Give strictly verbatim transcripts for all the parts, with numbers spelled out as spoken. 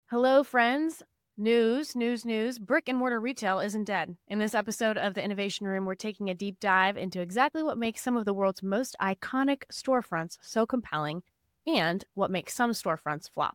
Hello, friends. News, news, news. Brick and mortar retail isn't dead. In this episode of the Innovation Room, we're taking a deep dive into exactly what makes some of the world's most iconic storefronts so compelling and what makes some storefronts flop.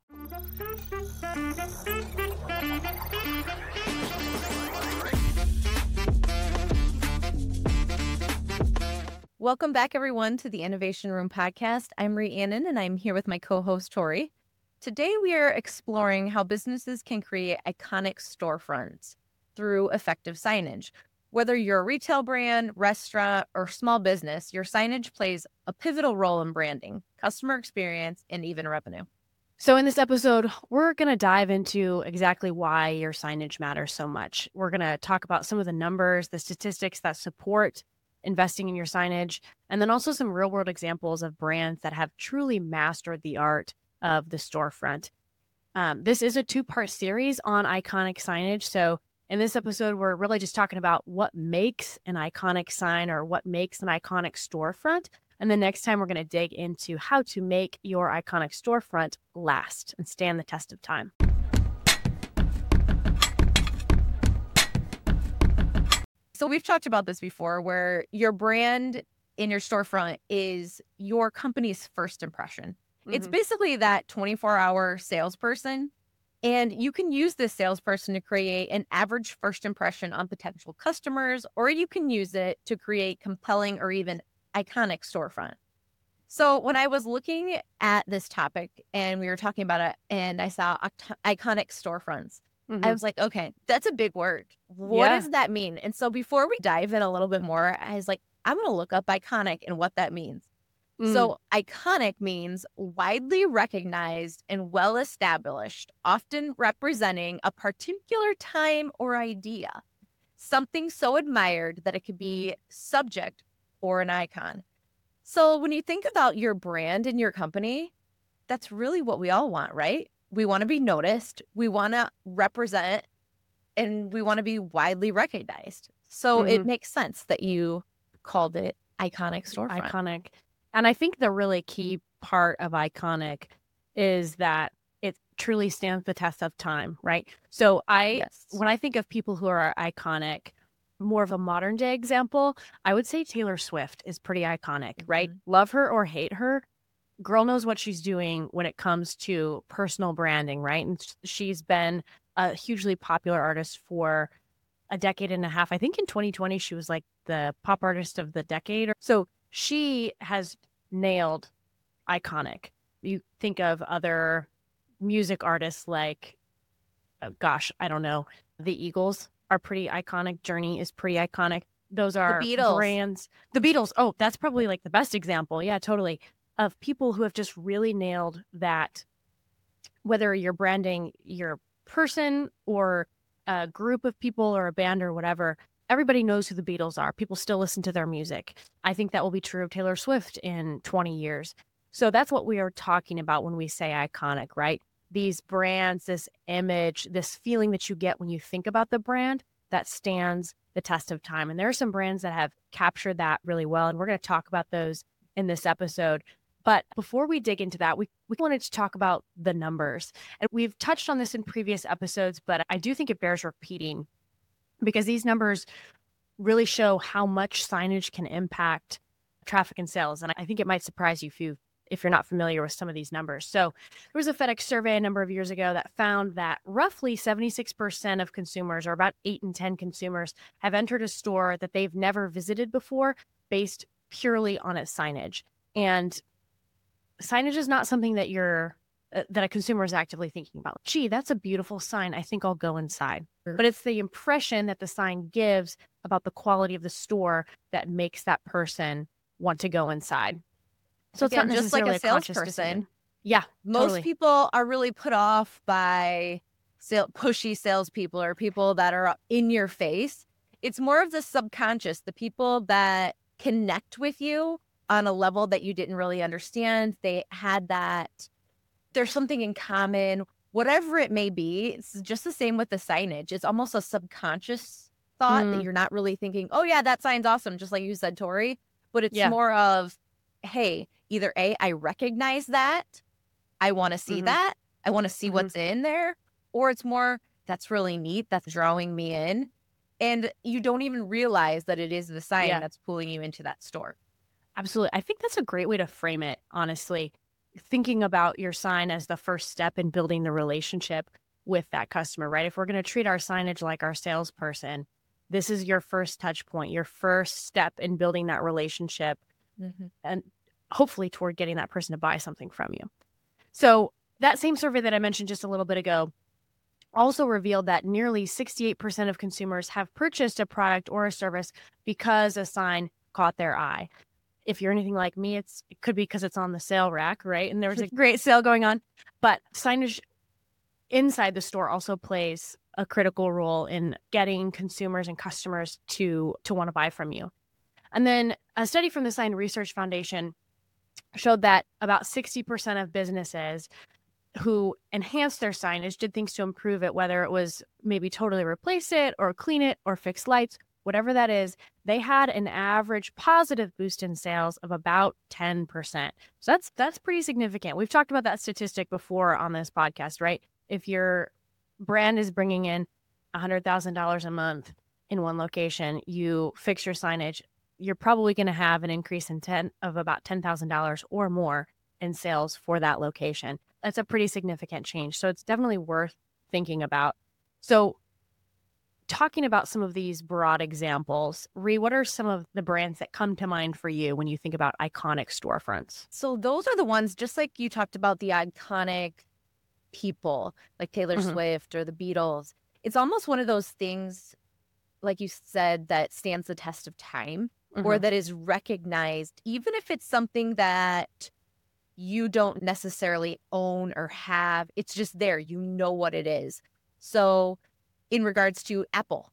Welcome back, everyone, to the Innovation Room podcast. I'm Rhiannon, and I'm here with my co-host, Tori. Today, we are exploring how businesses can create iconic storefronts through effective signage. Whether you're a retail brand, restaurant, or small business, your signage plays a pivotal role in branding, customer experience, and even revenue. So in this episode, we're going to dive into exactly why your signage matters so much. We're going to talk about some of the numbers, the statistics that support investing in your signage, and then also some real-world examples of brands that have truly mastered the art of the storefront. Um, this is a two-part series on iconic signage. So in this episode, we're really just talking about what makes an iconic sign or what makes an iconic storefront. And the next time we're going to dig into how to make your iconic storefront last and stand the test of time. So we've talked about this before, where your brand in your storefront is your company's first impression. Mm-hmm. It's basically that twenty-four hour salesperson, and you can use this salesperson to create an average first impression on potential customers, or you can use it to create compelling or even iconic storefront. So when I was looking at this topic and we were talking about it and I saw iconic storefronts, mm-hmm. I was like, okay, that's a big word. What yeah. does that mean? And so before we dive in a little bit more, I was like, I'm going to look up iconic and what that means. Mm. So iconic means widely recognized and well-established, often representing a particular time or idea, something so admired that it could be subject or an icon. So when you think about your brand and your company, that's really what we all want, right? We want to be noticed, we want to represent, and we want to be widely recognized. So mm-hmm. it makes sense that you called it iconic storefront. Iconic. And I think the really key part of iconic is that it truly stands the test of time, right? So I, yes. when I think of people who are iconic, more of a modern day example, I would say Taylor Swift is pretty iconic, mm-hmm. right? Love her or hate her, girl knows what she's doing when it comes to personal branding, right? And she's been a hugely popular artist for a decade and a half. I think in twenty twenty, she was like the pop artist of the decade. So she has nailed iconic. You think of other music artists like, oh gosh, I don't know, the Eagles are pretty iconic. Journey is pretty iconic. Those are the Beatles. brands. The Beatles. Oh, that's probably like the best example. Yeah, totally. Of people who have just really nailed that, whether you're branding your person or a group of people or a band or whatever, everybody knows who the Beatles are. People still listen to their music. I think that will be true of Taylor Swift in twenty years. So that's what we are talking about when we say iconic, right? These brands, this image, this feeling that you get when you think about the brand that stands the test of time. And there are some brands that have captured that really well. And we're going to talk about those in this episode. But before we dig into that, we, we wanted to talk about the numbers. And we've touched on this in previous episodes, but I do think it bears repeating because these numbers really show how much signage can impact traffic and sales. And I think it might surprise you if, you if you're not familiar with some of these numbers. So there was a FedEx survey a number of years ago that found that roughly seventy-six percent of consumers, or about eight in ten consumers, have entered a store that they've never visited before based purely on its signage. And signage is not something that you're uh, that a consumer is actively thinking about. Gee, that's a beautiful sign. I think I'll go inside. Sure. But it's the impression that the sign gives about the quality of the store that makes that person want to go inside. So Again, it's not just like a, a salesperson. Yeah, most totally. people are really put off by sale, pushy salespeople or people that are in your face. It's more of the subconscious, the people that connect with you on a level that you didn't really understand. They had that, there's something in common, whatever it may be. It's just the same with the signage. It's almost a subconscious thought mm. that you're not really thinking, oh yeah, that sign's awesome, just like you said, Tori. But it's yeah. more of, hey, either A, I recognize that, I want to see mm-hmm. that, I want to see mm-hmm. what's in there, or it's more, that's really neat, that's drawing me in. And you don't even realize that it is the sign Yeah. that's pulling you into that store. Absolutely. I think that's a great way to frame it, honestly. Thinking about your sign as the first step in building the relationship with that customer, right? If we're going to treat our signage like our salesperson, this is your first touch point, your first step in building that relationship Mm-hmm. and hopefully toward getting that person to buy something from you. So that same survey that I mentioned just a little bit ago also revealed that nearly sixty-eight percent of consumers have purchased a product or a service because a sign caught their eye. If you're anything like me, it's it could be because it's on the sale rack, right? And there was a great sale going on. But signage inside the store also plays a critical role in getting consumers and customers to to want to buy from you. And then a study from the Sign Research Foundation showed that about sixty percent of businesses who enhanced their signage did things to improve it, whether it was maybe totally replace it or clean it or fix lights, whatever that is, they had an average positive boost in sales of about ten percent. So that's that's pretty significant. We've talked about that statistic before on this podcast, right? If your brand is bringing in one hundred thousand dollars a month in one location, you fix your signage, you're probably going to have an increase in ten of about ten thousand dollars or more in sales for that location. That's a pretty significant change. So it's definitely worth thinking about. So talking about some of these broad examples, Ree, what are some of the brands that come to mind for you when you think about iconic storefronts? So those are the ones, just like you talked about the iconic people like Taylor Mhm. Swift or the Beatles. It's almost one of those things, like you said, that stands the test of time or Mhm. that is recognized, even if it's something that you don't necessarily own or have. It's just there. You know what it is. So in regards to Apple,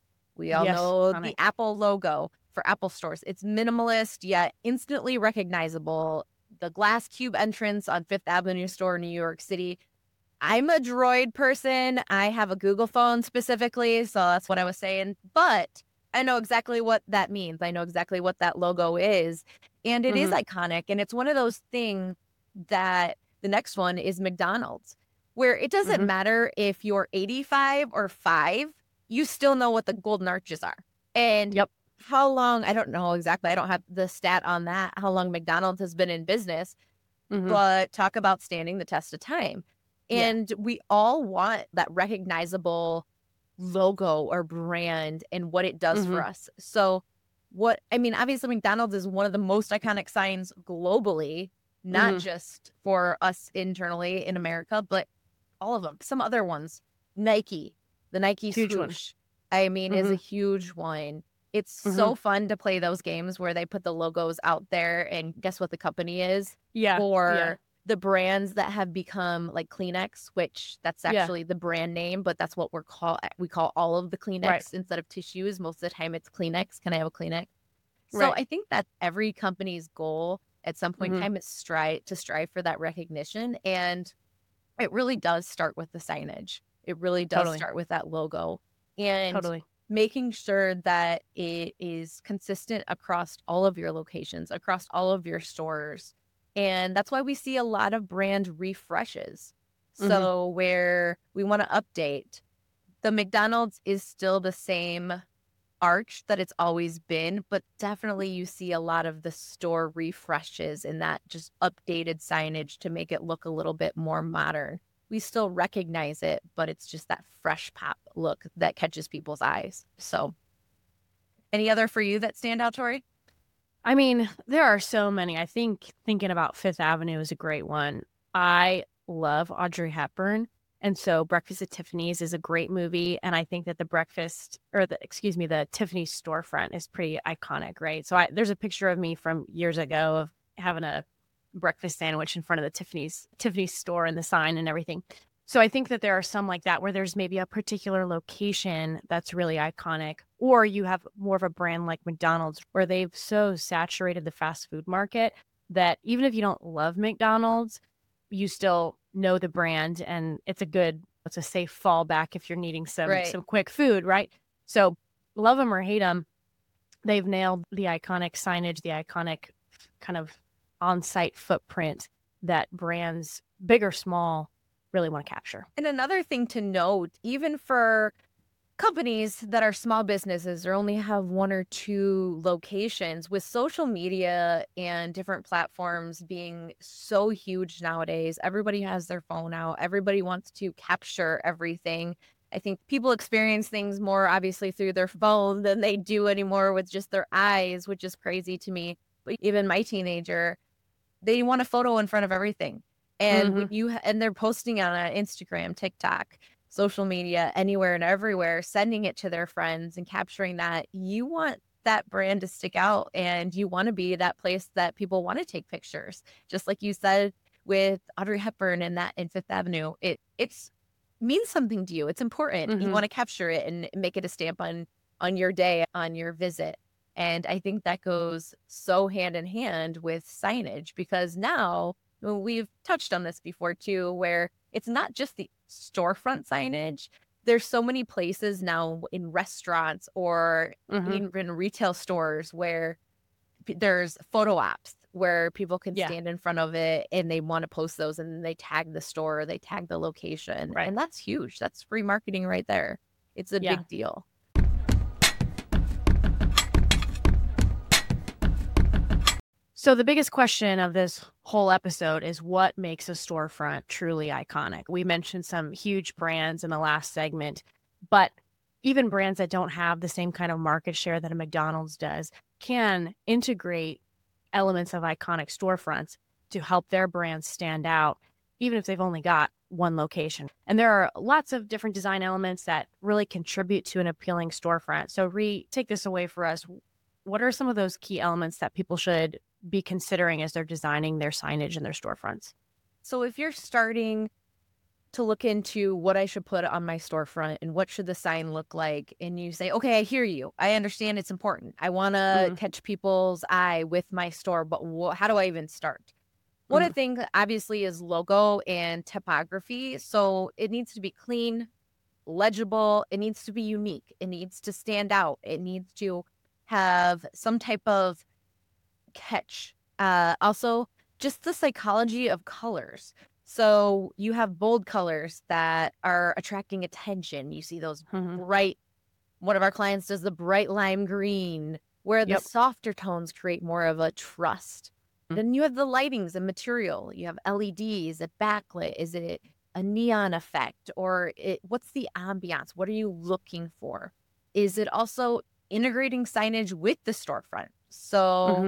we all Yes, know iconic. the Apple logo for Apple stores. It's minimalist yet instantly recognizable. The glass cube entrance on Fifth Avenue store in New York City. I'm a Droid person. I have a Google phone specifically, so that's what I was saying. But I know exactly what that means. I know exactly what that logo is. And it is Mhm. iconic. And it's one of those things that the next one is McDonald's, where it doesn't Mhm. matter if you're eighty-five or five, you still know what the golden arches are. And Yep. how long, I don't know exactly. I don't have the stat on that, how long McDonald's has been in business, Mhm. but talk about standing the test of time. Yeah. And we all want that recognizable logo or brand and what it does for Mhm. us. So, what I mean, obviously, McDonald's is one of the most iconic signs globally, not Mhm. just for us internally in America, but all of them. Some other ones, Nike, the Nike Huge one. swoosh, I mean, is a Mhm. huge one. It's Mhm. so fun to play those games where they put the logos out there and guess what the company is? Yeah. Yeah. Or the brands that have become like Kleenex, which that's Yeah. actually the brand name, but that's what we're call we call all of the Kleenex Right. instead of tissues. Most of the time it's Kleenex. Can I have a Kleenex? So Right. I think that every company's goal at some point in Mhm. time is strive to strive for that recognition. And it really does start with the signage. It really does Totally. start with that logo. And Totally. making sure that it is consistent across all of your locations, across all of your stores. And that's why we see a lot of brand refreshes. Mhm. So, where we want to update, the McDonald's is still the same arch that it's always been, but definitely you see a lot of the store refreshes and that just updated signage to make it look a little bit more modern. We still recognize it, but it's just that fresh pop look that catches people's eyes. So, any other for you that stand out, Tori? I mean, there are so many. I think thinking about Fifth Avenue is a great one. I love Audrey Hepburn. And so Breakfast at Tiffany's is a great movie. And I think that the breakfast or the, excuse me, the Tiffany's storefront is pretty iconic, right? So I, there's a picture of me from years ago of having a breakfast sandwich in front of the Tiffany's, Tiffany's store and the sign and everything. So I think that there are some like that where there's maybe a particular location that's really iconic, or you have more of a brand like McDonald's where they've so saturated the fast food market that even if you don't love McDonald's, you still know the brand and it's a good, it's a safe fallback if you're needing some Right. some quick food, right? So love them or hate them, they've nailed the iconic signage, the iconic kind of on-site footprint that brands, big or small, really want to capture. And another thing to note, even for companies that are small businesses or only have one or two locations, with social media and different platforms being so huge nowadays, everybody has their phone out. Everybody wants to capture everything. I think people experience things more obviously through their phone than they do anymore with just their eyes, which is crazy to me. But even my teenager, they want a photo in front of everything. And when Mm-hmm. you and they're posting on uh, Instagram, TikTok, social media, anywhere and everywhere, sending it to their friends and capturing that. You want that brand to stick out, and you want to be that place that people want to take pictures. Just like you said with Audrey Hepburn and that in Fifth Avenue, it it's means something to you. It's important. You Mm-hmm. want to capture it and make it a stamp on on your day, on your visit. And I think that goes so hand in hand with signage, because now well, we've touched on this before too, where it's not just the storefront signage. There's so many places now in restaurants or Mm-hmm. even in retail stores where p- there's photo apps where people can Yeah. stand in front of it and they want to post those, and then they tag the store, they tag the location. Right. And that's huge. That's free marketing right there. It's a Yeah. big deal. So the biggest question of this whole episode is, what makes a storefront truly iconic? We mentioned some huge brands in the last segment, but even brands that don't have the same kind of market share that a McDonald's does can integrate elements of iconic storefronts to help their brands stand out, even if they've only got one location. And there are lots of different design elements that really contribute to an appealing storefront. So Ree, take this away for us. What are some of those key elements that people should be considering as they're designing their signage and their storefronts? So if you're starting to look into what I should put on my storefront and what should the sign look like, and you say, okay, I hear you. I understand it's important. I want to Mm-hmm. catch people's eye with my store, but wh- how do I even start? One Mm-hmm. of the things obviously is logo and typography. So it needs to be clean, legible. It needs to be unique. It needs to stand out. It needs to have some type of catch. Uh, also, just the psychology of colors. So you have bold colors that are attracting attention. You see those Mm-hmm. bright, one of our clients does the bright lime green, where the Yep. softer tones create more of a trust. Mm. Then you have the lightings and material. You have L E Ds, a backlit. Is it a neon effect, or it, what's the ambiance? What are you looking for? Is it also integrating signage with the storefront? So Mm-hmm.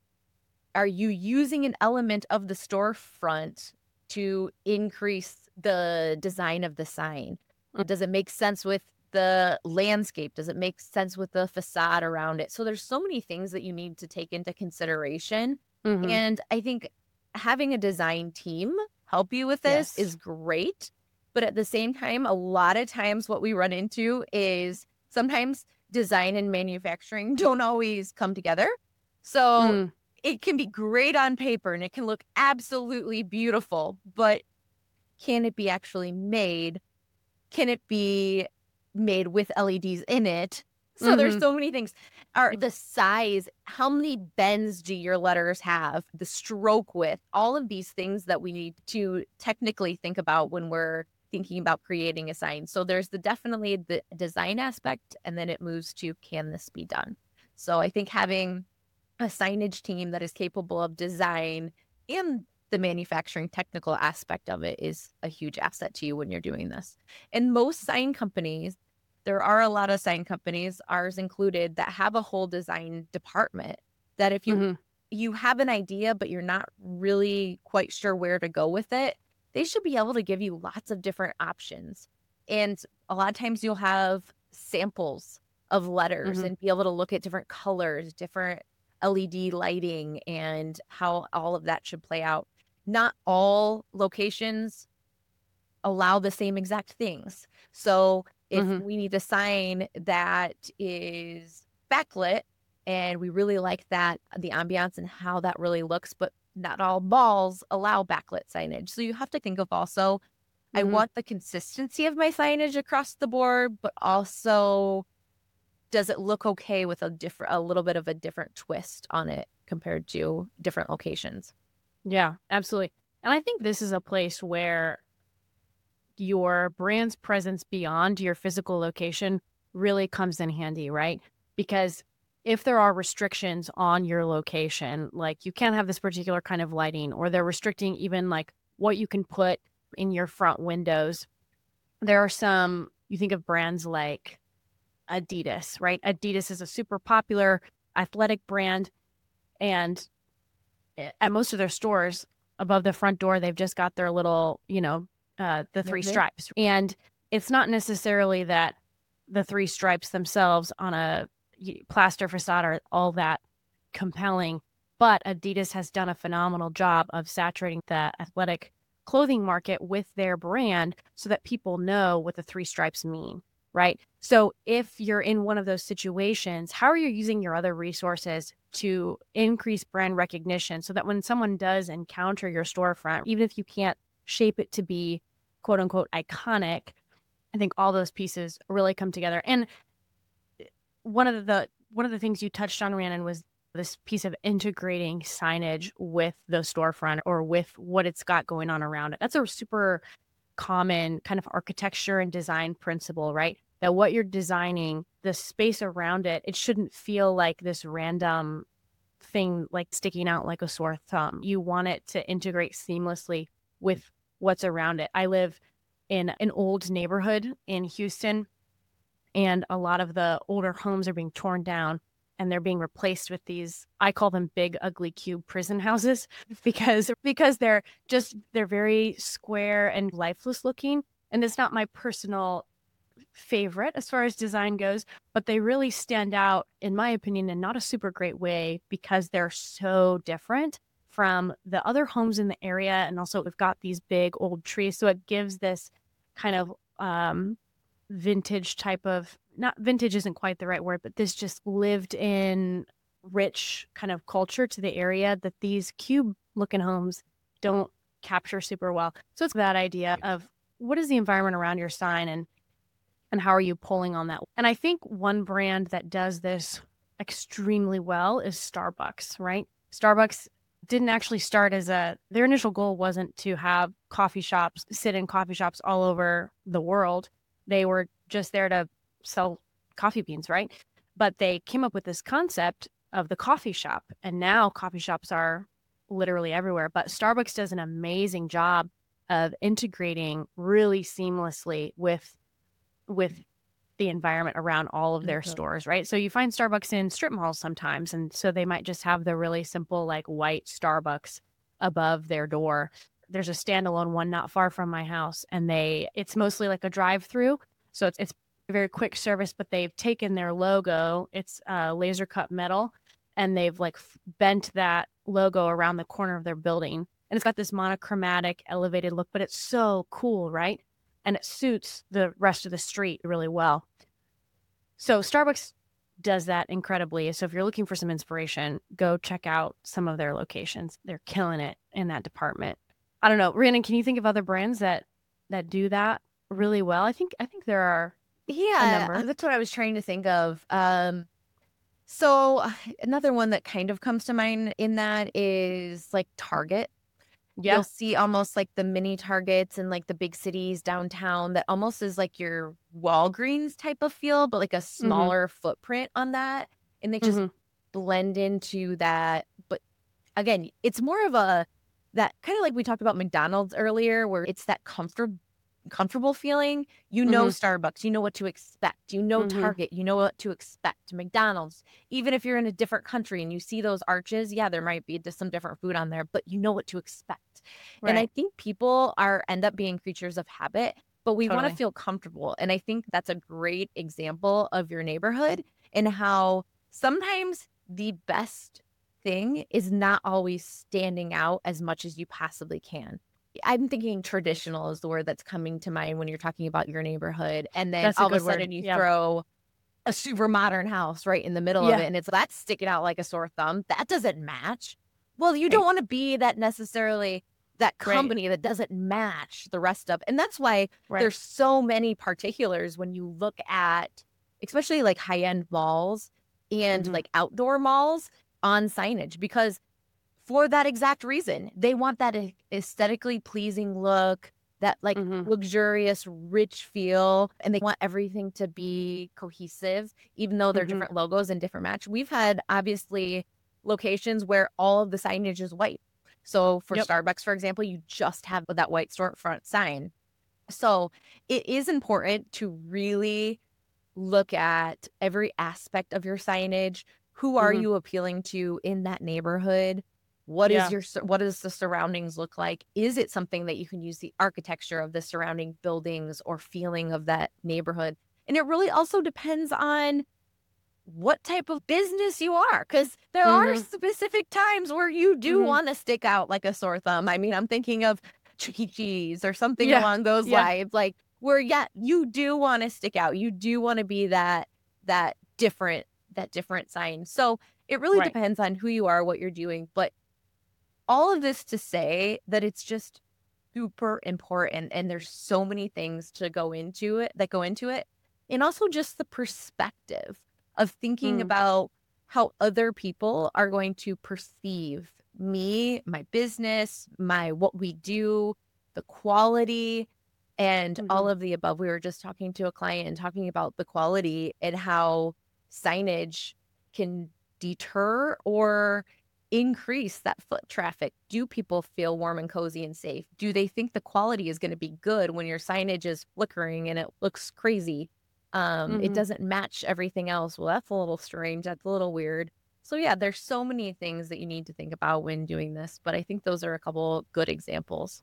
are you using an element of the storefront to increase the design of the sign? Mm. Does it make sense with the landscape? Does it make sense with the facade around it? So there's so many things that you need to take into consideration. Mm-hmm. And I think having a design team help you with this Yes. is great. But at the same time, a lot of times what we run into is sometimes design and manufacturing don't always come together. So Mm. it can be great on paper and it can look absolutely beautiful, but can it be actually made? Can it be made with L E Ds in it? So Mm-hmm. there's so many things. Are the size, how many bends do your letters have? The stroke width, all of these things that we need to technically think about when we're thinking about creating a sign. So there's the definitely the design aspect, and then it moves to, can this be done? So I think having a signage team that is capable of design and the manufacturing technical aspect of it is a huge asset to you when you're doing this. And most sign companies, there are a lot of sign companies, ours included, that have a whole design department that if you Mm-hmm. you have an idea but you're not really quite sure where to go with it, they should be able to give you lots of different options. And a lot of times you'll have samples of letters Mm-hmm. and be able to look at different colors, different L E D lighting, and how all of that should play out. Not all locations allow the same exact things. So if Mm-hmm. we need a sign that is backlit and we really like that, the ambiance and how that really looks, but not all malls allow backlit signage. So you have to think of also, I Mm-hmm. want the consistency of my signage across the board, but also does it look okay with a different, a little bit of a different twist on it compared to different locations? Yeah, absolutely. And I think this is a place where your brand's presence beyond your physical location really comes in handy, right? Because if there are restrictions on your location, like you can't have this particular kind of lighting, or they're restricting even like what you can put in your front windows. There are some, you think of brands like Adidas, right? Adidas is a super popular athletic brand. And at most of their stores, above the front door, they've just got their little, you know, uh, the three Okay. stripes. And it's not necessarily that the three stripes themselves on a y- plaster facade are all that compelling, but Adidas has done a phenomenal job of saturating the athletic clothing market with their brand so that people know what the three stripes mean, right? So if you're in one of those situations, how are you using your other resources to increase brand recognition so that when someone does encounter your storefront, even if you can't shape it to be quote unquote iconic, I think all those pieces really come together. And one of the one of the things you touched on, Rhiannon, was this piece of integrating signage with the storefront or with what it's got going on around it. That's a super common kind of architecture and design principle, right? That what you're designing, the space around it, it shouldn't feel like this random thing like sticking out like a sore thumb. You want it to integrate seamlessly with what's around it. I live in an old neighborhood in Houston, and a lot of the older homes are being torn down and they're being replaced with these, I call them big ugly cube prison houses because because they're just they're very square and lifeless looking. And it's not my personal favorite as far as design goes, but they really stand out, in my opinion, in not a super great way because they're so different from the other homes in the area. And also we've got these big old trees. So it gives this kind of um, vintage type of, not vintage isn't quite the right word, but this just lived in rich kind of culture to the area that these cube looking homes don't capture super well. So it's that idea of what is the environment around your sign and and how are you pulling on that? And I think one brand that does this extremely well is Starbucks, right? Starbucks didn't actually start as a, their initial goal wasn't to have coffee shops, sit in coffee shops all over the world. They were just there to sell coffee beans, right? But they came up with this concept of the coffee shop. And now coffee shops are literally everywhere. But Starbucks does an amazing job of integrating really seamlessly with with the environment around all of their Okay. stores, right? So you find Starbucks in strip malls sometimes. And so they might just have the really simple, like white Starbucks above their door. There's a standalone one not far from my house, and they, it's mostly like a drive through. So it's, it's a very quick service, but they've taken their logo, it's uh, laser cut metal, and they've like bent that logo around the corner of their building. And it's got this monochromatic elevated look, but it's so cool, right? And it suits the rest of the street really well. So Starbucks does that incredibly. So if you're looking for some inspiration, go check out some of their locations. They're killing it in that department. I don't know, Rhiannon, can you think of other brands that that do that really well? I think I think there are a Yeah, number. that's what I was trying to think of. Um, so another one that kind of comes to mind in that is like Target. Yeah. You'll see almost like the mini Targets in like the big cities downtown that almost is like your Walgreens type of feel, but like a Mm-hmm. smaller footprint on that. And they just Mm-hmm. blend into that. But again, it's more of a, that kind of like we talked about McDonald's earlier, where it's that comfortable comfortable feeling. You know Mm-hmm. Starbucks, you know what to expect. You know Mm-hmm. Target, you know what to expect. McDonald's, even if you're in a different country and you see those arches, yeah, there might be just some different food on there, but you know what to expect. And I Right. think people are end up being creatures of habit, but we want to Totally. feel comfortable. And I think that's a great example of your neighborhood and how sometimes the best thing is not always standing out as much as you possibly can. I'm thinking traditional is the word that's coming to mind when you're talking about your neighborhood. And then That's a all of a good word. sudden you Yeah. throw a super modern house right in the middle of Yeah. it. And it's that's sticking out like a sore thumb. That doesn't match. Well, you Right. don't want to be that necessarily that Right. company that doesn't match the rest of. And that's why Right. there's so many particulars when you look at, especially like high-end malls and Mm-hmm. like outdoor malls on signage, because for that exact reason, they want that a- aesthetically pleasing look, that like Mhm. luxurious, rich feel, and they want everything to be cohesive, even though they're Mhm. different logos and different match. We've had obviously locations where all of the signage is white. So for Yep. Starbucks, for example, you just have that white storefront sign. So it is important to really look at every aspect of your signage. Who are Mhm. you appealing to in that neighborhood? What is Yeah. your sur- what does the surroundings look like? Is it something that you can use the architecture of the surrounding buildings or feeling of that neighborhood? And it really also depends on what type of business you are, because there are Mhm. specific times where you do Mhm. want to stick out like a sore thumb. I mean, I'm thinking of Chuck E. Cheese or something Yeah. along those Yeah. lines, like where yeah, you do want to stick out. You do want to be that that different that different sign. So it really Right. depends on who you are, what you're doing. But all of this to say that it's just super important, and there's so many things to go into it that go into it, and also just the perspective of thinking Mm. about how other people are going to perceive me, my business, my what we do, the quality, and all Mhm. of the above. We were just talking to a client and talking about the quality and how signage can deter or increase that foot traffic. Do people feel warm and cozy and safe? Do they think the quality is going to be good when your signage is flickering and it looks crazy? Um, it Mhm. doesn't match everything else. Well, that's a little strange. That's a little weird. So yeah, there's so many things that you need to think about when doing this, but I think those are a couple good examples.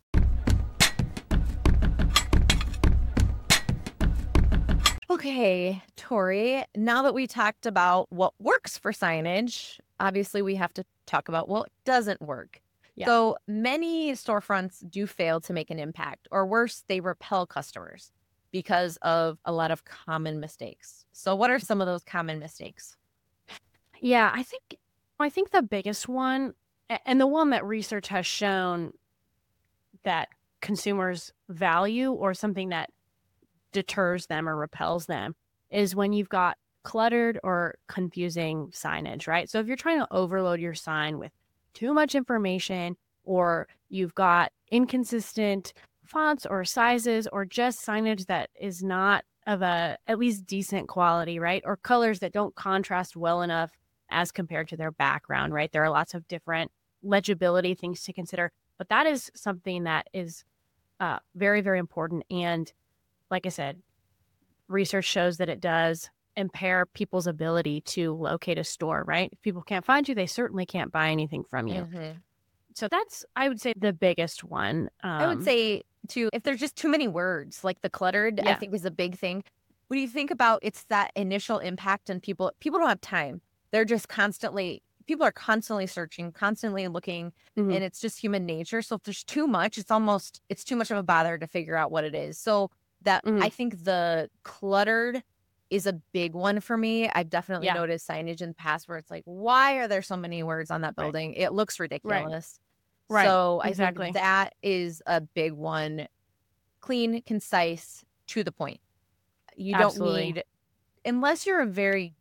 Okay, Tori, now that we talked about what works for signage, obviously we have to talk about what doesn't work. Yeah. So many storefronts do fail to make an impact, or worse, they repel customers because of a lot of common mistakes. So, what are some of those common mistakes? Yeah, I think I think the biggest one, a- and the one that research has shown that consumers value or something that deters them or repels them, is when you've got cluttered or confusing signage, right? So if you're trying to overload your sign with too much information, or you've got inconsistent fonts or sizes, or just signage that is not of a at least decent quality, right? Or colors that don't contrast well enough as compared to their background, right? There are lots of different legibility things to consider, but that is something that is uh, very, very important. And like I said, research shows that it does impair people's ability to locate a store, right? If people can't find you, they certainly can't buy anything from you. hmm So that's, I would say, the biggest one. I would Um, say, too, if there's just too many words, like the cluttered, I yeah. think is a big thing. When you think about it's that initial impact and people, people don't have time. They're just constantly, people are constantly searching, constantly looking, Hmm. and it's just human nature. So if there's too much, it's almost, it's too much of a bother to figure out what it is. So that Hmm. I think the cluttered is a big one for me. I've definitely Yeah. noticed signage in the past where it's like, why are there so many words on that Right. building? It looks Right. ridiculous. Right. So I think Exactly. that is a big one. Clean, concise, to the point. You don't Absolutely. need, unless you're a very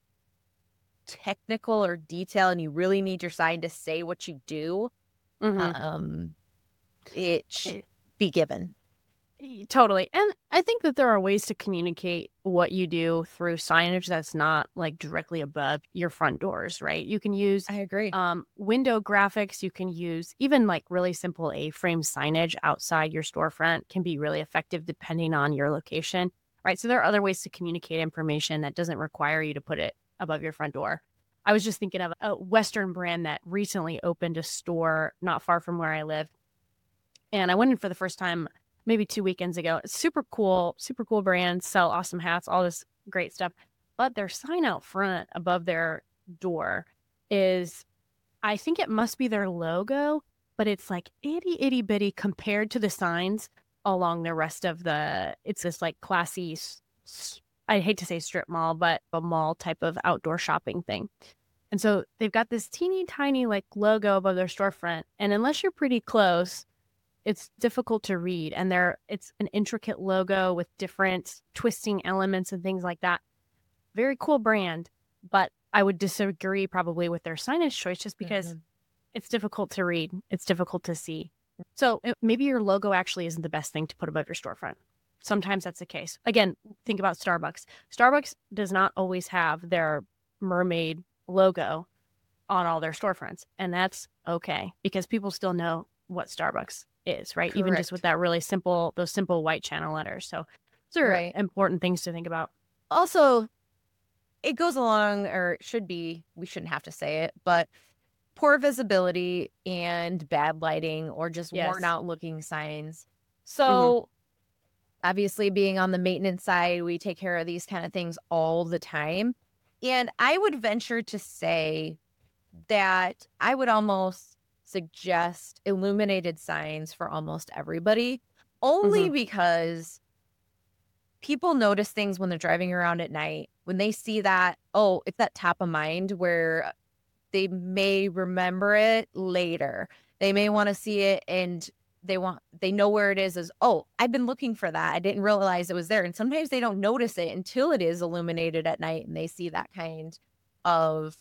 technical or detail and you really need your sign to say what you do, Hmm. um, it should be given. Y- Totally. And I think that there are ways to communicate what you do through signage that's not like directly above your front doors, right? You can use I agree. um, window graphics. You can use even like really simple A-frame signage outside your storefront can be really effective depending on your location, right? So there are other ways to communicate information that doesn't require you to put it above your front door. I was just thinking of a Western brand that recently opened a store not far from where I live. And I went in for the first time maybe two weekends ago. It's super cool, super cool brand, sell awesome hats, all this great stuff. But their sign out front above their door is, I think it must be their logo, but it's like itty itty bitty compared to the signs along the rest of the, it's this like classy, s- s- I hate to say strip mall, but a mall type of outdoor shopping thing. And so they've got this teeny tiny like logo above their storefront. And unless you're pretty close, it's difficult to read, and there it's an intricate logo with different twisting elements and things like that. Very cool brand, but I would disagree probably with their signage choice just because Mhm. it's difficult to read. It's difficult to see. So it, maybe your logo actually isn't the best thing to put above your storefront. Sometimes that's the case. Again, think about Starbucks. Starbucks does not always have their mermaid logo on all their storefronts. And that's okay because people still know what Starbucks is, right? Correct. Even just with that really simple, those simple white channel letters. So those are right. important things to think about. Also, it goes along, or it should be, we shouldn't have to say it, but poor visibility and bad lighting or just yes. worn out looking signs. So mm-hmm. obviously being on the maintenance side, we take care of these kind of things all the time. And I would venture to say that I would almost suggest illuminated signs for almost everybody, only mm-hmm. because people notice things when they're driving around at night. When they see that, oh, it's that top of mind where they may remember it later. They may want to see it and they want, they know where it is as, oh, I've been looking for that. I didn't realize it was there. And sometimes they don't notice it until it is illuminated at night and they see that kind of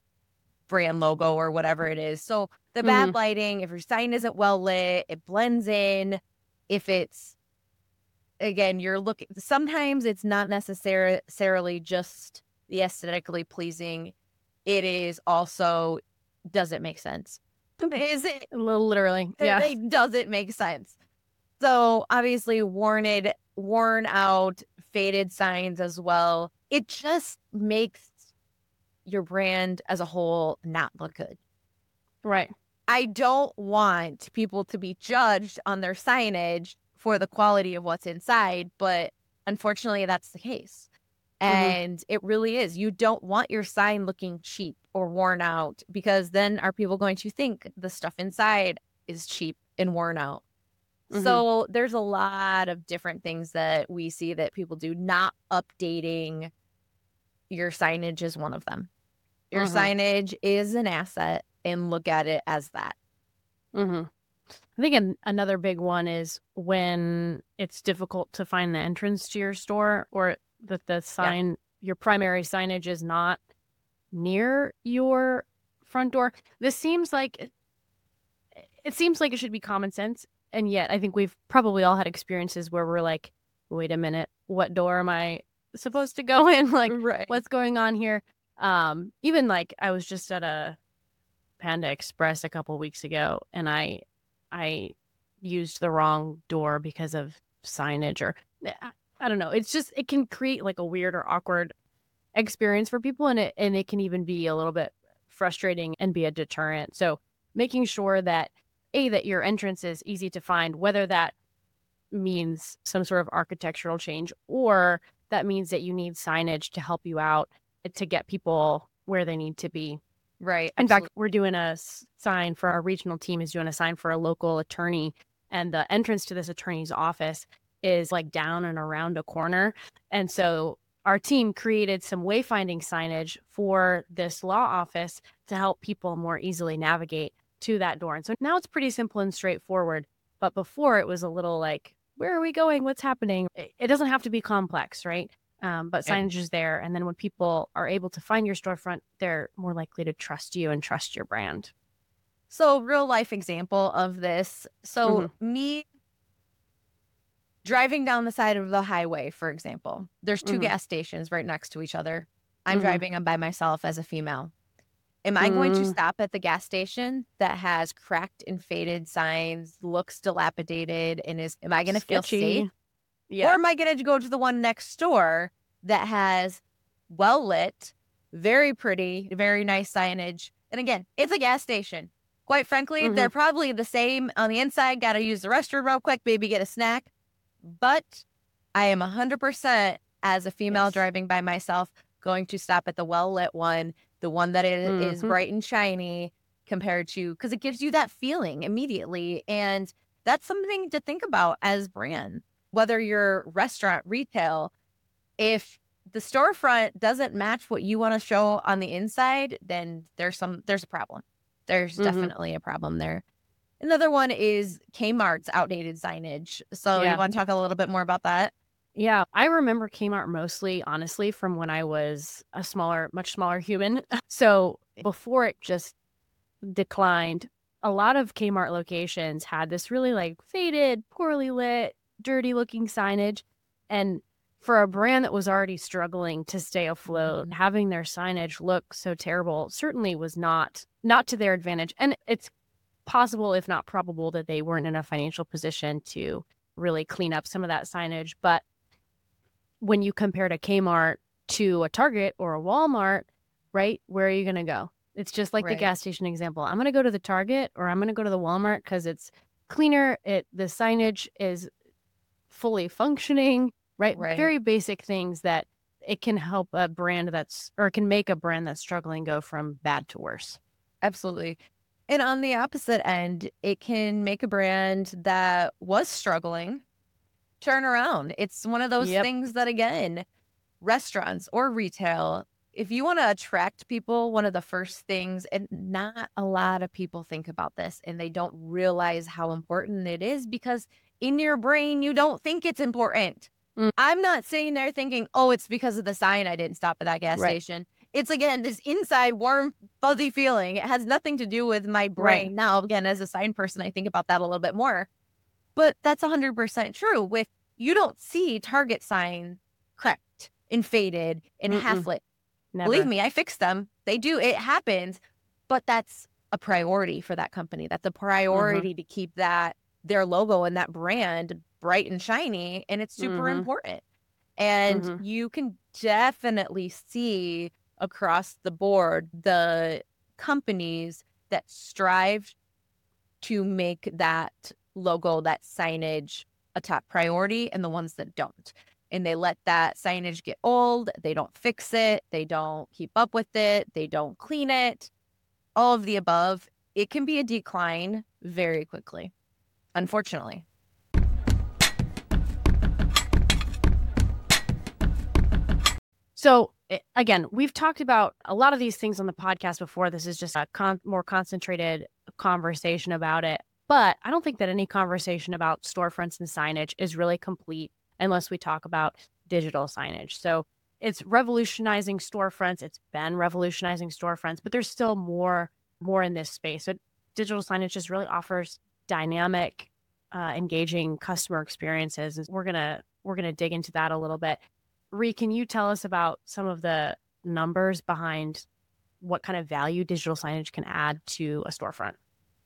brand logo or whatever it is. So the mm-hmm. bad lighting, if your sign isn't well lit, it blends in. If it's, again, you're looking, sometimes it's not necessarily just the aesthetically pleasing. It is also, does it make sense? Is it? Literally, yeah. It doesn't make sense. So obviously worn, it, worn out, faded signs as well. It just makes your brand as a whole not look good. Right. I don't want people to be judged on their signage for the quality of what's inside, but unfortunately that's the case. And mm-hmm. it really is. You don't want your sign looking cheap or worn out because then are people going to think the stuff inside is cheap and worn out? Mm-hmm. So there's a lot of different things that we see that people do. Not updating your signage is one of them. Your mm-hmm. signage is an asset and look at it as that. Mm-hmm. I think an, another big one is when it's difficult to find the entrance to your store or that the sign, yeah. your primary signage is not near your front door. This seems like, it seems like it should be common sense. And yet I think we've probably all had experiences where we're like, wait a minute, what door am I supposed to go in? Like, right. what's going on here? Um, even like I was just at a Panda Express a couple weeks ago and I, I used the wrong door because of signage or I don't know. It's just, it can create like a weird or awkward experience for people and it, and it can even be a little bit frustrating and be a deterrent. So making sure that A, that your entrance is easy to find, whether that means some sort of architectural change or that means that you need signage to help you out to get people where they need to be. Right. In absolutely. fact, we're doing a sign for our regional team is doing a sign for a local attorney and the entrance to this attorney's office is like down and around a corner. And so our team created some wayfinding signage for this law office to help people more easily navigate to that door. And so now it's pretty simple and straightforward. But before it was a little like, where are we going? What's happening? It doesn't have to be complex, right? Um, but signage is there. And then when people are able to find your storefront, they're more likely to trust you and trust your brand. So real life example of this. So mm-hmm. me driving down the side of the highway, for example, there's two mm-hmm. gas stations right next to each other. I'm mm-hmm. driving them by myself as a female. Am I mm-hmm. going to stop at the gas station that has cracked and faded signs, looks dilapidated, and is, am I going to feel safe? Yeah. Or am I going to go to the one next door that has well lit, very pretty, very nice signage? And again, it's a gas station. Quite frankly, mm-hmm. they're probably the same on the inside. Got to use the restroom real quick, maybe get a snack. But I am one hundred percent as a female yes. driving by myself going to stop at the well-lit one, the one that is, mm-hmm. is bright and shiny compared to, because it gives you that feeling immediately. And that's something to think about as brand. Whether you're restaurant, retail, if the storefront doesn't match what you want to show on the inside, then there's some there's a problem. There's mm-hmm. definitely a problem there. Another one is Kmart's outdated signage. So yeah. you want to talk a little bit more about that? Yeah, I remember Kmart mostly, honestly, from when I was a smaller, much smaller human. So before it just declined a lot of Kmart locations had this really like faded, poorly lit, dirty looking signage. And for a brand that was already struggling to stay afloat, Mhm. having their signage look so terrible certainly was not not to their advantage. And it's possible, if not probable, that they weren't in a financial position to really clean up some of that signage. But when you compare to Kmart to a Target or a Walmart, right, where are you going to go? It's just like the Right. gas station example. I'm going to go to the Target or I'm going to go to the Walmart because it's cleaner. It the signage is fully functioning, right? Right. Very basic things that it can help a brand that's or it can make a brand that's struggling go from bad to worse. Absolutely. And on the opposite end, it can make a brand that was struggling turn around. It's one of those Yep. things that, again, restaurants or retail, if you want to attract people, one of the first things, and not a lot of people think about this and they don't realize how important it is because in your brain, you don't think it's important. Mm. I'm not sitting there thinking, oh, it's because of the sign I didn't stop at that gas Right. station. It's, again, this inside warm, fuzzy feeling. It has nothing to do with my brain. Right. Now, again, as a sign person, I think about that a little bit more. But that's one hundred percent true. With you don't see Target signs cracked and faded and Mm-mm. half lit. Never. Believe me, I fixed them. They do. It happens. But that's a priority for that company. That's a priority Mm-hmm. to keep that their logo and that brand bright and shiny. And it's super Mm-hmm. important. And Mm-hmm. you can definitely see across the board the companies that strive to make that logo, that signage a top priority, and the ones that don't. And they let that signage get old. They don't fix it. They don't keep up with it. They don't clean it. All of the above. It can be a decline very quickly, unfortunately. So eh, again, we've talked about a lot of these things on the podcast before. This is just a con- more concentrated conversation about it. But I don't think that any conversation about storefronts and signage is really complete unless we talk about digital signage. So it's revolutionizing storefronts. It's been revolutionizing storefronts, but there's still more more in this space. So digital signage just really offers dynamic, uh, engaging customer experiences. We're gonna we're gonna dig into that a little bit. Ree, can you tell us about some of the numbers behind what kind of value digital signage can add to a storefront?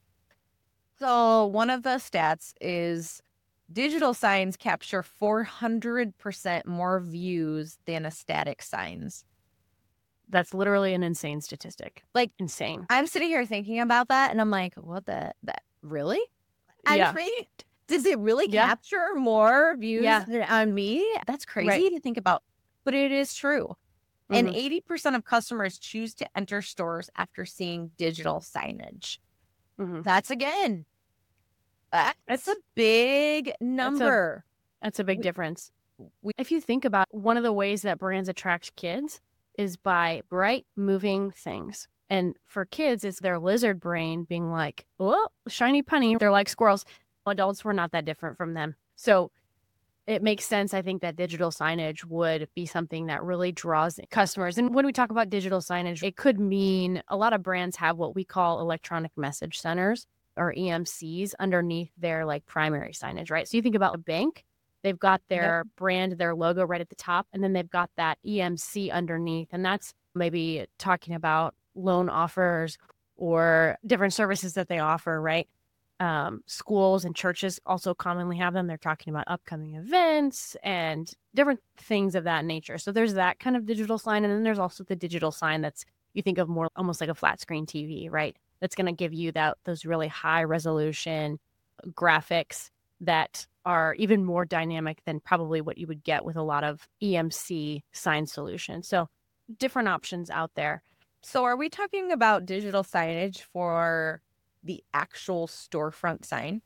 So one of the stats is digital signs capture four hundred percent more views than a static signs. That's literally an insane statistic. Like, insane. I'm sitting here thinking about that and I'm like, what the, that really? I'm Yeah. afraid. Does it really Yeah. capture more views Yeah. on me? That's crazy Right. to think about, but it is true. And Mhm. eighty percent of customers choose to enter stores after seeing digital signage. Mhm. That's, again, that's It's a big number. That's a big We- difference. we- If you think about one of the ways that brands attract kids is by bright moving things. And for kids, it's their lizard brain being like, oh, shiny penny. They're like squirrels. Adults were not that different from them. So it makes sense, I think, that digital signage would be something that really draws customers. And when we talk about digital signage, it could mean a lot of brands have what we call electronic message centers or E M Cs underneath their like primary signage, right? So you think about a bank, they've got their yep. brand, their logo right at the top, and then they've got that E M C underneath. And that's maybe talking about loan offers or different services that they offer, right? Um, schools and churches also commonly have them. They're talking about upcoming events and different things of that nature. So there's that kind of digital sign. And then there's also the digital sign that's, you think of more almost like a flat screen T V, right? That's going to give you that those really high resolution graphics that are even more dynamic than probably what you would get with a lot of E M C sign solutions. So different options out there. So are we talking about digital signage for the actual storefront sign?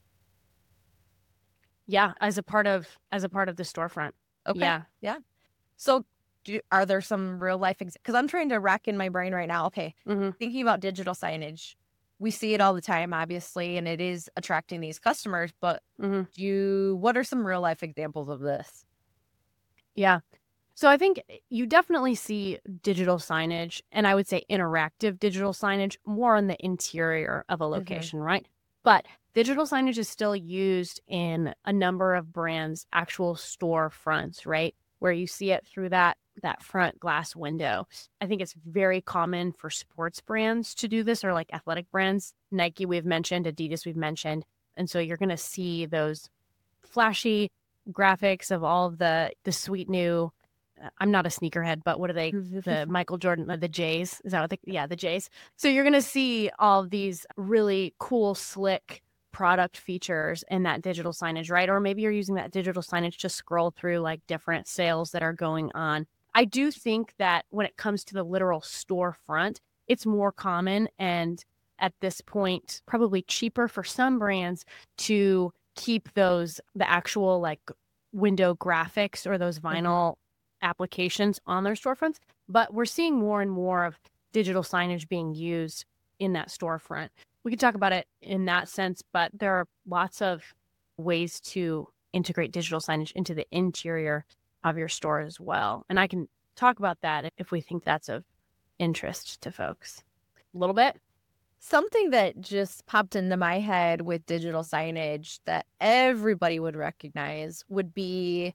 Yeah, as a part of as a part of the storefront. Okay. Yeah. Yeah. So do, are there some real life examples? Because I'm trying to rack in my brain right now. Okay. Mm-hmm. Thinking about digital signage. We see it all the time, obviously, and it is attracting these customers. But Mm-hmm. do you, what are some real life examples of this? Yeah. So I think you definitely see digital signage, and I would say interactive digital signage more on the interior of a location, mm-hmm. right? But digital signage is still used in a number of brands' actual store fronts, right? Where you see it through that that front glass window. I think it's very common for sports brands to do this, or like athletic brands. Nike, we've mentioned, Adidas, we've mentioned. And so you're going to see those flashy graphics of all of the the sweet new, I'm not a sneakerhead, but what are they? The Michael Jordan, the Jays. Is that what they, yeah, the Jays. So you're going to see all of these really cool, slick product features in that digital signage, right? Or maybe you're using that digital signage to scroll through like different sales that are going on. I do think that when it comes to the literal storefront, it's more common and at this point, probably cheaper for some brands to keep those, the actual like window graphics or those vinyl applications on their storefronts, but we're seeing more and more of digital signage being used in that storefront. We could talk about it in that sense, but there are lots of ways to integrate digital signage into the interior of your store as well. And I can talk about that if we think that's of interest to folks. A little bit. Something that just popped into my head with digital signage that everybody would recognize would be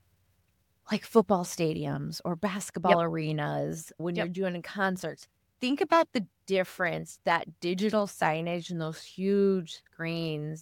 like football stadiums or basketball yep. arenas when yep. you're doing concerts. Think about the difference that digital signage and those huge screens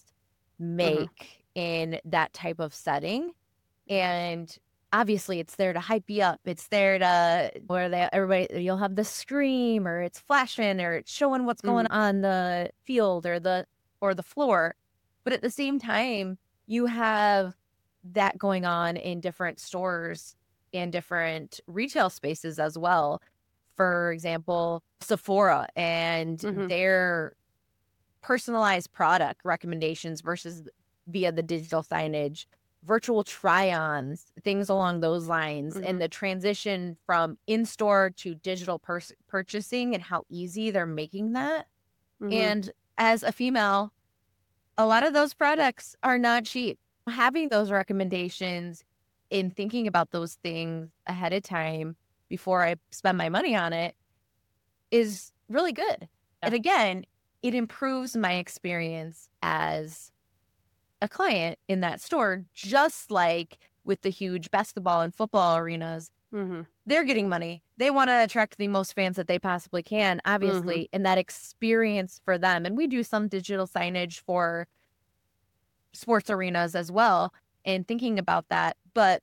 make mm-hmm. in that type of setting. And obviously it's there to hype you up. It's there to where they everybody you'll have the scream or it's flashing or it's showing what's mm-hmm. going on the field or the or the floor. But at the same time, you have that going on in different stores and different retail spaces as well. For example, Sephora and mm-hmm. their personalized product recommendations versus via the digital signage, virtual try-ons, things along those lines, mm-hmm. and the transition from in-store to digital pers- purchasing and how easy they're making that. Mm-hmm. And as a female, a lot of those products are not cheap. Having those recommendations in thinking about those things ahead of time before I spend my money on it is really good. Yeah. And again, it improves my experience as a client in that store, just like with the huge basketball and football arenas. Mm-hmm. They're getting money. They want to attract the most fans that they possibly can, obviously, mm-hmm. and that experience for them. And we do some digital signage for sports arenas as well, and thinking about that, but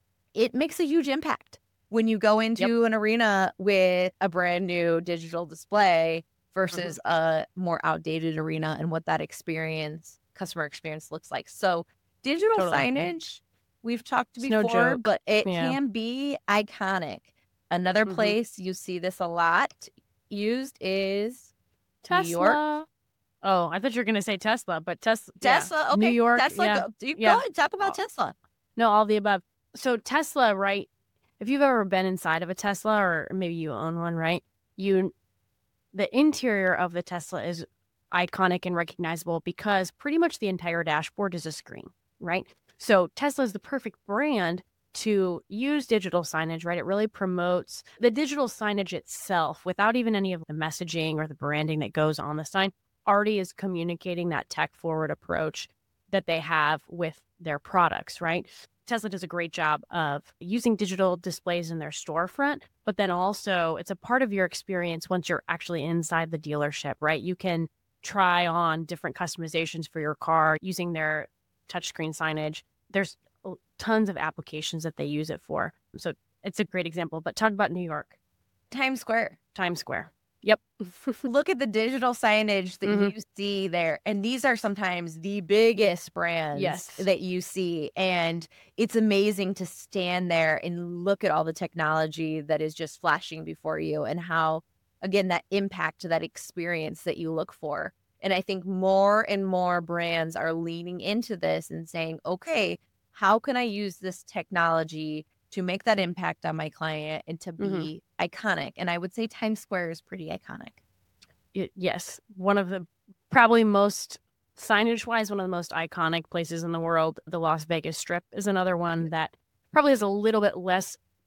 it makes a huge impact when you go into yep. an arena with a brand new digital display versus mm-hmm. a more outdated arena and what that experience, customer experience looks like. So digital totally. signage, we've talked it's before, no but it yeah. can be iconic. Another mm-hmm. place you see this a lot used is Tesla. New York. Oh, I thought you were going to say Tesla, but Tesla. Tesla, yeah. okay. New York. Tesla, yeah. go, you yeah. go ahead, talk about oh. Tesla. No, all the above. So Tesla, right? If you've ever been inside of a Tesla, or maybe you own one, right? You, the interior of the Tesla is iconic and recognizable because pretty much the entire dashboard is a screen, right? So Tesla is the perfect brand to use digital signage, right? It really promotes the digital signage itself without even any of the messaging or the branding that goes on the sign. Already is communicating that tech forward approach that they have with their products, right? Tesla does a great job of using digital displays in their storefront, but then also it's a part of your experience once you're actually inside the dealership, right? You can try on different customizations for your car using their touchscreen signage. There's tons of applications that they use it for. So it's a great example, but talk about New York. Times Square. Times Square. Yep. Look at the digital signage that mm-hmm. you see there. And these are sometimes the biggest brands yes. that you see. And it's amazing to stand there and look at all the technology that is just flashing before you and how, again, that impact, that experience that you look for. And I think more and more brands are leaning into this and saying, okay, how can I use this technology to make that impact on my client and to be mm-hmm. iconic? And I would say Times Square is pretty iconic. It, yes. One of the probably most signage-wise, one of the most iconic places in the world. The Las Vegas Strip is another one that probably has a little bit less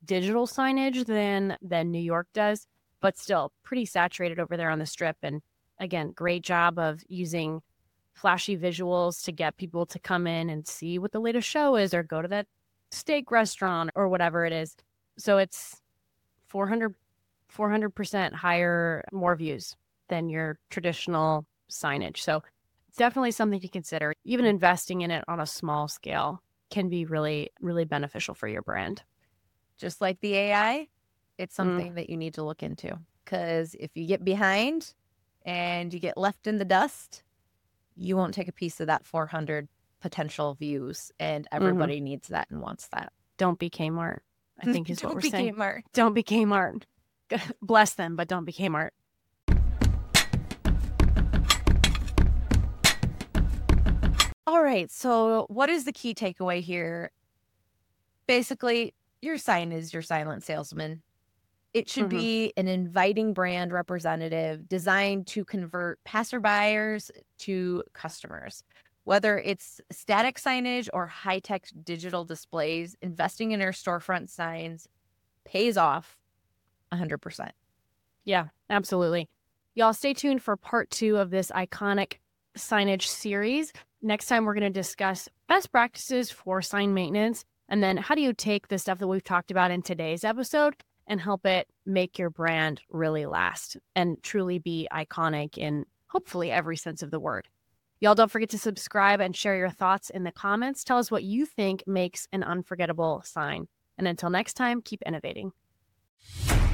digital signage than than New York does, but still pretty saturated over there on the Strip. And again, great job of using flashy visuals to get people to come in and see what the latest show is or go to that steak restaurant or whatever it is. So it's four hundred percent higher, more views than your traditional signage. So it's definitely something to consider. Even investing in it on a small scale can be really, really beneficial for your brand. Just like the A I, it's something mm. that you need to look into, because if you get behind and you get left in the dust, you won't take a piece of that four hundred potential views, and everybody mm-hmm. needs that and wants that. Don't be Kmart, I think is what we're saying. Kmart. Don't be Kmart. Bless them, but don't be Kmart. All right, so what is the key takeaway here? Basically, your sign is your silent salesman. It should mm-hmm. be an inviting brand representative designed to convert passerbyers to customers. Whether it's static signage or high-tech digital displays, investing in your storefront signs pays off one hundred percent. Yeah, absolutely. Y'all stay tuned for part two of this iconic signage series. Next time, we're going to discuss best practices for sign maintenance, and then how do you take the stuff that we've talked about in today's episode and help it make your brand really last and truly be iconic in hopefully every sense of the word. Y'all don't forget to subscribe and share your thoughts in the comments. Tell us what you think makes an unforgettable sign. And until next time, keep innovating.